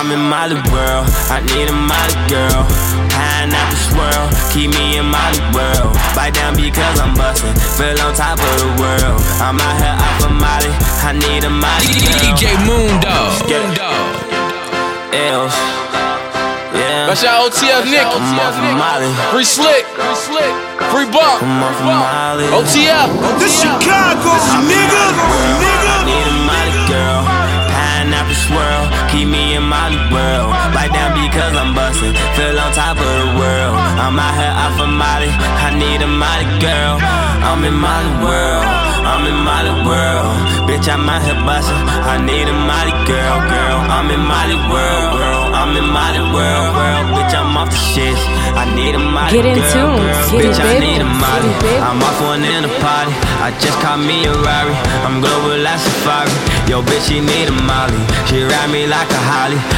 I'm in Molly world, I need a Molly girl. Pineapple swirl, keep me in Molly world. Bite down because I'm bustin', feel on top of the world. I'm out here out for Molly, I need a Molly girl. DJ Moondog. L's, yeah. That's your OTF Nick. I'm off for Molly. Free Slick. Free Buck. I'm off for Molly. OTF. This Chicago, nigga. I need a Molly girl. Pineapple swirl, keep me in Molly world. Bite down because I'm bustin', feel on top of the world. I'm out here out for Molly, I need a Molly girl. I'm in Molly world, I'm in Molly world. Bitch, I'm out here bustin', I need a Molly girl. I'm in Molly world, I'm in Molly world. Bitch, I'm off the shit, I need a Molly girl. Get in tune, Bitch, I need a Molly. I'm off on in a party, I just caught me a Rari. I'm global like Safari. Yo, bitch, she need a Molly. She ride me like a Holly.